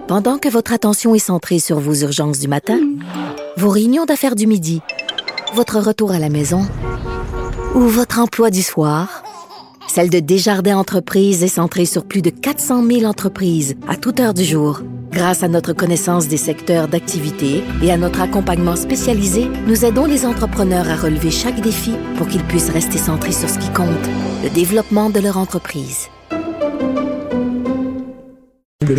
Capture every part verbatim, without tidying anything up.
Pendant que votre attention est centrée sur vos urgences du matin, vos réunions d'affaires du midi, votre retour à la maison ou votre emploi du soir, celle de Desjardins Entreprises est centrée sur plus de quatre cent mille entreprises à toute heure du jour. Grâce à notre connaissance des secteurs d'activité et à notre accompagnement spécialisé, nous aidons les entrepreneurs à relever chaque défi pour qu'ils puissent rester centrés sur ce qui compte, le développement de leur entreprise. Sale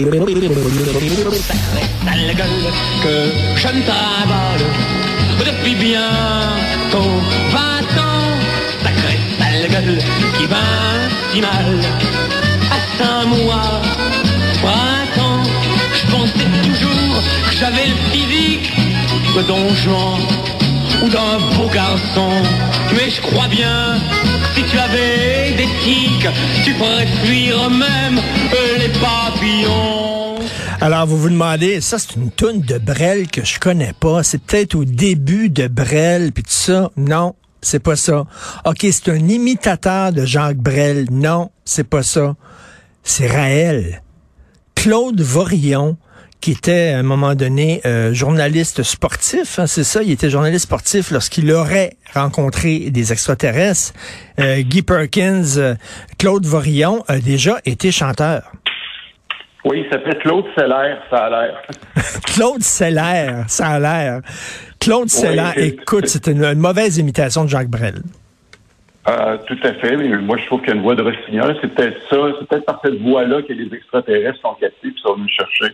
gueule que je ne travaille depuis bientôt vingt ans. Sacré sale gueule qui va si mal à cinq mois, printemps. Je pensais toujours que j'avais le physique de Don Juan ou d'un beau garçon. Mais je crois bien que si tu avais des tiques, tu pourrais fuir même les papillons. Alors, vous vous demandez, ça, c'est une toune de Brel que je connais pas. C'est peut-être au début de Brel, puis tout ça. Non, c'est pas ça. OK, c'est un imitateur de Jacques Brel. Non, c'est pas ça. C'est Raël. Claude Vorillon, qui était, à un moment donné, euh, journaliste sportif, hein, c'est ça, il était journaliste sportif lorsqu'il aurait rencontré des extraterrestres. Euh, Guy Perkins, euh, Claude Vorillon a déjà été chanteur. Oui, il s'appelle Claude Seller, ça a l'air. Claude Seller, ça a l'air. Claude Seller, oui, écoute, c'est une, une mauvaise imitation de Jacques Brel. Euh, tout à fait, mais moi je trouve qu'il y a une voix de rossignol. C'est peut-être ça, c'est peut-être par cette voix-là que les extraterrestres sont captifs et sont venus chercher.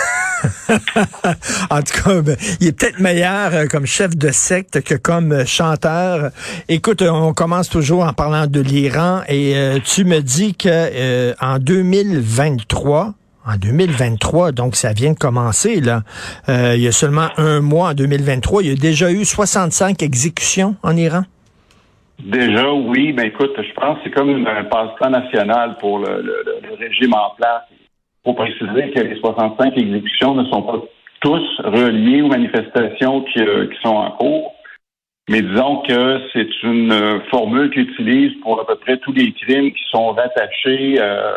En tout cas, ben, il est peut-être meilleur euh, comme chef de secte que comme euh, chanteur. Écoute, on commence toujours en parlant de l'Iran et euh, tu me dis que euh, en deux mille vingt-trois, en deux mille vingt-trois, donc ça vient de commencer, là. Euh, il y a seulement un mois, en deux mille vingt-trois, il y a déjà eu soixante-cinq exécutions en Iran. Déjà, oui, mais écoute, je pense que c'est comme une, un passe-temps national pour le, le, le régime en place. Il faut préciser que les soixante-cinq exécutions ne sont pas tous reliées aux manifestations qui, euh, qui sont en cours, mais disons que c'est une euh, formule qu'ils utilisent pour à peu près tous les crimes qui sont rattachés euh,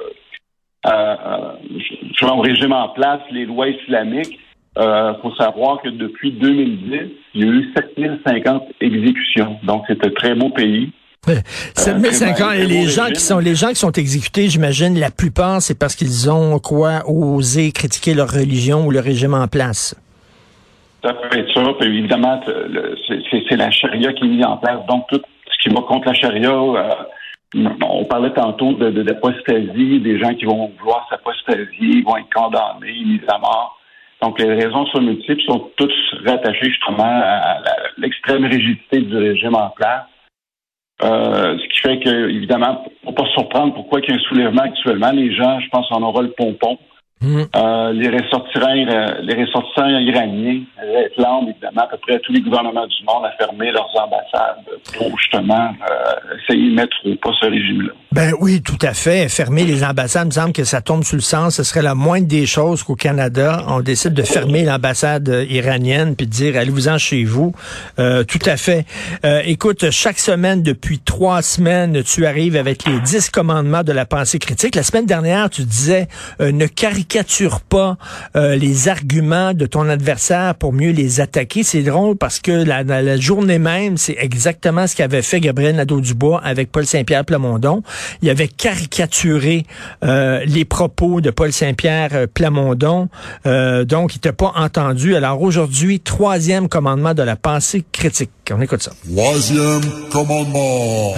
à, à, au régime en place, les lois islamiques. Il euh, faut savoir que depuis deux mille dix, il y a eu sept mille cinquante exécutions. Donc, c'est un très beau pays. sept mille cinquante, et les gens qui sont les gens qui sont exécutés, j'imagine, la plupart, c'est parce qu'ils ont quoi osé critiquer leur religion ou le régime en place. Ça peut être ça. Puis évidemment, c'est, c'est, c'est la charia qui est mise en place. Donc, tout ce qui va contre la charia, euh, on parlait tantôt de, de, d'apostasie, des gens qui vont vouloir s'apostasier, vont être condamnés, mis à mort. Donc, les raisons sont multiples, sont toutes rattachées justement à la, l'extrême rigidité du régime en place. Euh, ce qui fait que, évidemment, faut pas se surprendre pourquoi il y a un soulèvement actuellement. Les gens, je pense, en aura le pompon. Mmh. Euh, les ressortissants, les ressortissants iraniens réclament, évidemment, à peu près tous les gouvernements du monde à fermer leurs ambassades pour, justement, euh, essayer de mettre au pas ce régime-là. Ben oui, tout à fait. Fermer les ambassades, il me semble que ça tombe sous le sens. Ce serait la moindre des choses qu'au Canada, on décide de fermer l'ambassade iranienne puis de dire allez-vous-en chez vous. Euh, tout à fait. Euh, écoute, chaque semaine, depuis trois semaines, tu arrives avec les dix commandements de la pensée critique. La semaine dernière, tu disais euh, ne caricature pas euh, les arguments de ton adversaire pour mieux les attaquer. C'est drôle parce que la, la, la journée même, c'est exactement ce qu'avait fait Gabriel Nadeau-Dubois avec Paul Saint-Pierre Plamondon. Il avait caricaturé euh, les propos de Paul Saint-Pierre euh, Plamondon. Euh, donc, il t'a pas entendu. Alors aujourd'hui, troisième commandement de la pensée critique. On écoute ça. Troisième commandement.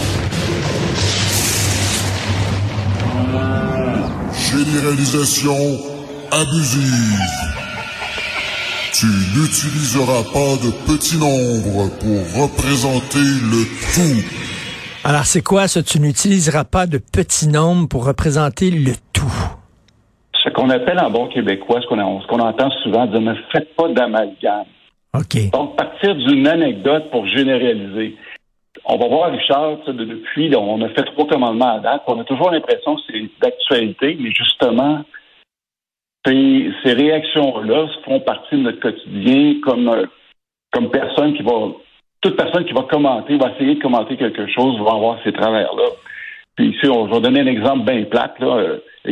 Généralisation abusive. Tu n'utiliseras pas de petits nombres pour représenter le tout. Alors, c'est quoi ça? Tu n'utiliseras pas de petits nombres pour représenter le tout. Ce qu'on appelle en bon québécois, ce qu'on, a, ce qu'on entend souvent dire, ne faites pas d'amalgame. OK. Donc, partir d'une anecdote pour généraliser. On va voir, Richard, de, depuis, là, on a fait trois commandements à date. On a toujours l'impression que c'est d'actualité, mais justement, ces, ces réactions-là font partie de notre quotidien comme, comme personne qui va... Toute personne qui va commenter, va essayer de commenter quelque chose, va avoir ces travers-là. Puis ici, on, je vais donner un exemple bien plate. Là. Euh, exemple,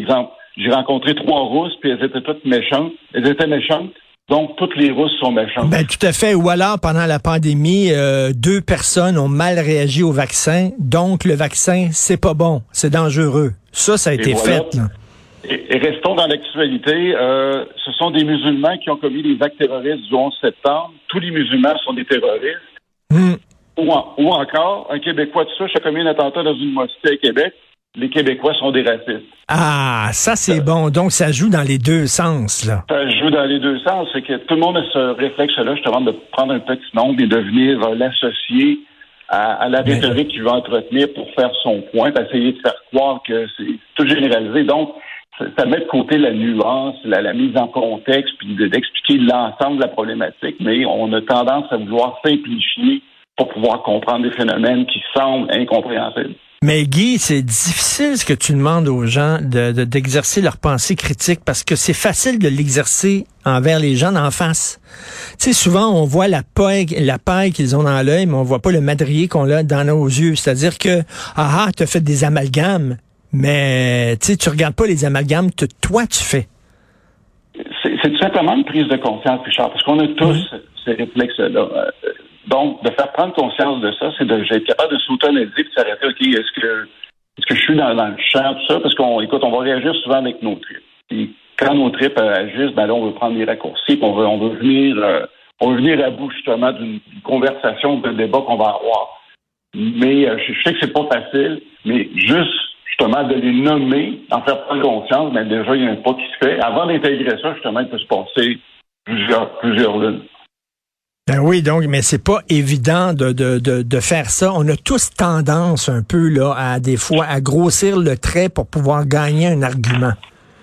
j'ai rencontré trois Rousses, puis elles étaient toutes méchantes. Elles étaient méchantes. Donc, toutes les Rousses sont méchantes. Ben, tout à fait. Ou alors, pendant la pandémie, euh, deux personnes ont mal réagi au vaccin. Donc, le vaccin, c'est pas bon. C'est dangereux. Ça, ça a été voilà. fait, là. Et, et restons dans l'actualité. Euh, ce sont des musulmans qui ont commis les actes terroristes du onze septembre. Tous les musulmans sont des terroristes. Mm. Ou, en, ou encore, un Québécois de souche a commis un attentat dans une mosquée à Québec. Les Québécois sont des racistes. Ah, ça, c'est euh, bon. Donc, ça joue dans les deux sens, là. Ça joue dans les deux sens. C'est que tout le monde a ce réflexe-là, justement, de prendre un petit nombre et de venir euh, l'associer à, à la rhétorique qu'il veut entretenir pour faire son point, pour essayer de faire croire que c'est tout généralisé. Donc, ça, ça met de côté la nuance, la, la mise en contexte, puis de, d'expliquer l'ensemble de la problématique, mais on a tendance à vouloir simplifier pour pouvoir comprendre des phénomènes qui semblent incompréhensibles. Mais Guy, c'est difficile ce que tu demandes aux gens de, de, d'exercer leur pensée critique parce que c'est facile de l'exercer envers les gens d'en face. Tu sais, souvent, on voit la paille, la paille qu'ils ont dans l'œil, mais on voit pas le madrier qu'on a dans nos yeux. C'est-à-dire que, ah, ah, t'as fait des amalgames, mais tu sais, tu regardes pas les amalgames que toi, tu fais. C'est, c'est tout simplement une prise de conscience, Richard, parce qu'on a tous mmh. ces réflexes-là. Donc, de faire prendre conscience de ça, c'est de, d'être capable de s'auto-analyser et de s'arrêter, OK, est-ce que, est-ce que je suis dans, dans le champ, tout ça? Parce qu'on, écoute, on va réagir souvent avec nos tripes. Et quand nos tripes agissent, ben là, on veut prendre des raccourcis, puis on veut, on veut venir, euh, on veut venir à bout, justement, d'une, d'une conversation, d'un débat qu'on va avoir. Mais, euh, je, je sais que c'est pas facile, mais juste, justement, de les nommer, en faire prendre conscience, ben déjà, il y a un pas qui se fait. Avant d'intégrer ça, justement, il peut se passer plusieurs, plusieurs lunes. Ben oui, donc, mais c'est pas évident de, de, de, de faire ça. On a tous tendance un peu, là, à des fois, à grossir le trait pour pouvoir gagner un argument.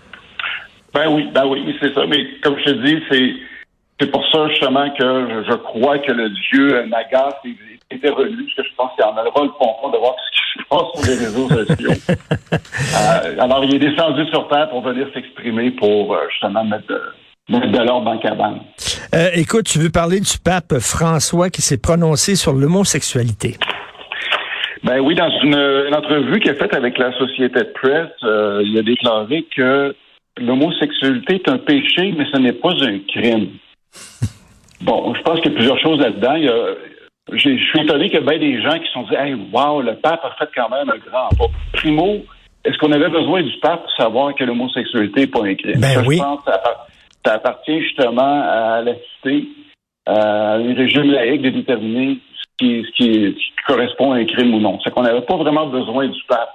Ben oui, ben oui, c'est ça. Mais comme je te dis, c'est, c'est pour ça, justement, que je, je crois que le dieu Nagas était relu, parce que je pense qu'il en aura le fond de voir ce qui se passe sur les réseaux sociaux. euh, alors, il est descendu sur Terre pour venir s'exprimer, pour, euh, justement, mettre de, mettre de l'ordre dans la cabane. Euh, écoute, tu veux parler du pape François qui s'est prononcé sur l'homosexualité. Ben oui, dans une, une entrevue qu'il a faite avec la Associated Press, euh, il a déclaré que l'homosexualité est un péché, mais ce n'est pas un crime. Bon, je pense qu'il y a plusieurs choses là-dedans. Il y a, j'ai, je suis étonné qu'il y a bien des gens qui se sont dit « Hey, wow, le pape a fait quand même un grand pas. » Primo, est-ce qu'on avait besoin du pape pour savoir que l'homosexualité n'est pas un crime? Ben ça, oui. Je pense que ça, ça appartient justement à la cité, à un régime laïque de déterminer ce qui, ce, qui, ce qui correspond à un crime ou non. C'est qu'on n'avait pas vraiment besoin du pape.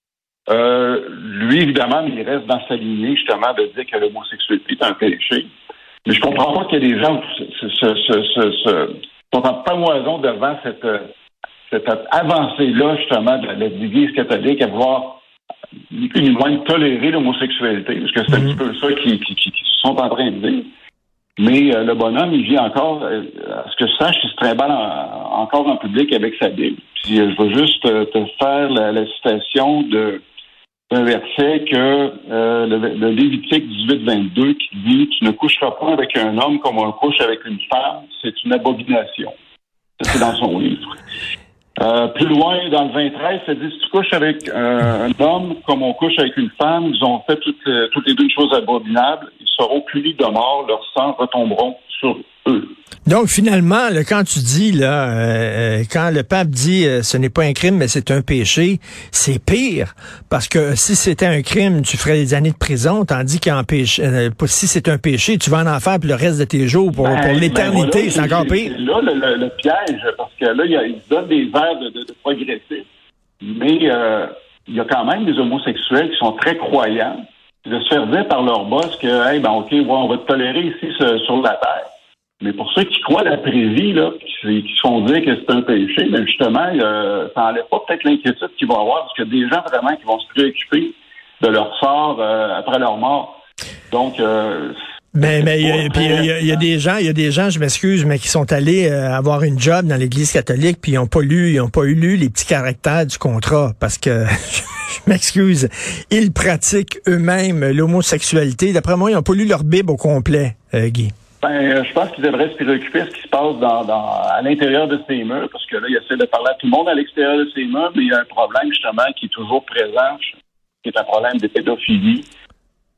Euh, lui, évidemment, il reste dans sa lignée, justement, de dire que l'homosexualité est un péché. Mais je comprends pas qu'il y a des gens qui se, se, se, se, se, sont en pamoison devant cette, cette avancée-là, justement, de l'Église catholique à vouloir ni plus ni moins tolérer l'homosexualité, parce que c'est mm-hmm. un petit peu ça qu'ils qui, qui, qui sont en train de dire. Mais euh, le bonhomme, il vit encore, euh, à ce que je sache, il se trimballe en, encore en public avec sa Bible. Puis euh, je veux juste euh, te faire la, la citation de d'un verset que euh, le, le Lévitique dix-huit vingt-deux qui dit « Tu ne coucheras pas avec un homme comme on couche avec une femme, c'est une abomination. » Ça, c'est dans son livre. Euh, plus loin, dans le vingt treize, ça dit « Si tu couches avec euh, un homme comme on couche avec une femme, ils ont fait toutes, euh, toutes les deux choses abominables, ils seront punis de mort, leurs sangs retomberont sur eux. » Donc, finalement, là, quand tu dis, là, euh, quand le pape dit euh, ce n'est pas un crime, mais c'est un péché, c'est pire. Parce que si c'était un crime, tu ferais des années de prison, tandis qu'en péché, euh, si c'est un péché, tu vas en enfer pour le reste de tes jours, pour, ben, pour l'éternité, ben voilà, c'est encore pire. C'est là le, le, le piège, parce que là, il, y a, il se donne des airs de, de, de progressif. Mais euh, il y a quand même des homosexuels qui sont très croyants, de se faire dire par leur boss que, hey, ben ok, ouais, on va te tolérer ici ce, sur la terre. Mais pour ceux qui croient l'après-vie, là, qui, qui se font dire que c'est un péché, mais justement, euh, ça n'enlève pas peut-être l'inquiétude qu'ils vont avoir, parce qu'il y a des gens vraiment qui vont se préoccuper de leur sort euh, après leur mort. Donc, euh, mais mais il y, y, y, y a des gens, il y a des gens, je m'excuse, mais qui sont allés euh, avoir une job dans l'Église catholique, puis ils n'ont pas lu, ils n'ont pas eu lu les petits caractères du contrat, parce que je m'excuse, ils pratiquent eux-mêmes l'homosexualité. D'après moi, ils n'ont pas lu leur Bible au complet, euh, Guy. Ben, je pense qu'ils devraient se préoccuper de ce qui se passe dans, dans, à l'intérieur de ces murs, parce que là, ils essaient de parler à tout le monde à l'extérieur de ces murs, mais il y a un problème, justement, qui est toujours présent, qui est un problème de pédophilie.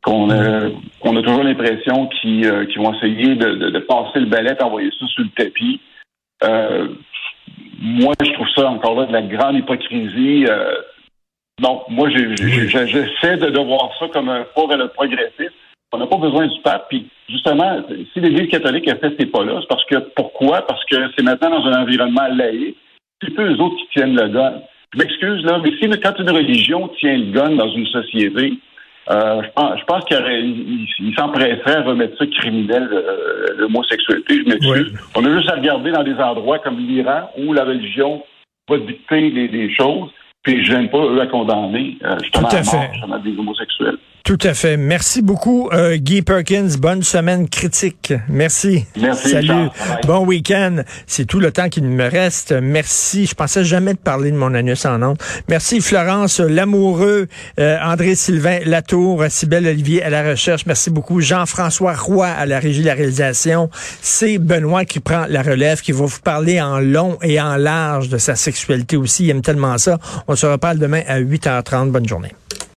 qu'on a, qu'on a toujours l'impression qu'ils, euh, qu'ils vont essayer de, de, de passer le balai et envoyer ça sur le tapis. Euh, moi, je trouve ça encore là de la grande hypocrisie. Euh, donc, moi, j'ai, j'ai, j'ai, j'essaie de, de voir ça comme un pas vers le progressisme. On n'a pas besoin du pape. Puis, justement, si l'Église catholique a fait ces pas-là, c'est parce que, pourquoi? Parce que c'est maintenant dans un environnement laïque. C'est peu eux autres qui tiennent le gun. Je m'excuse, là, mais si, quand une religion tient le gun dans une société, euh, je pense, je pense qu'il aurait, il, il s'empresserait à remettre ça criminel, euh, l'homosexualité. Je m'excuse. Oui. On a juste à regarder dans des endroits comme l'Iran où la religion va dicter les, les choses, puis je n'aime pas eux à condamner, euh, justement, à, à mort, justement, des homosexuels. Tout à fait. Merci beaucoup, euh, Guy Perkins. Bonne semaine critique. Merci. Merci. Salut. Charles. Bon week-end. C'est tout le temps qu'il me reste. Merci. Je pensais jamais te parler de mon anus en ondes. Merci, Florence Lamoureux, euh, André-Sylvain Latour, Cybèle Olivier à la recherche. Merci beaucoup. Jean-François Roy à la régie de la réalisation. C'est Benoît qui prend la relève, qui va vous parler en long et en large de sa sexualité aussi. Il aime tellement ça. On se reparle demain à huit heures trente. Bonne journée.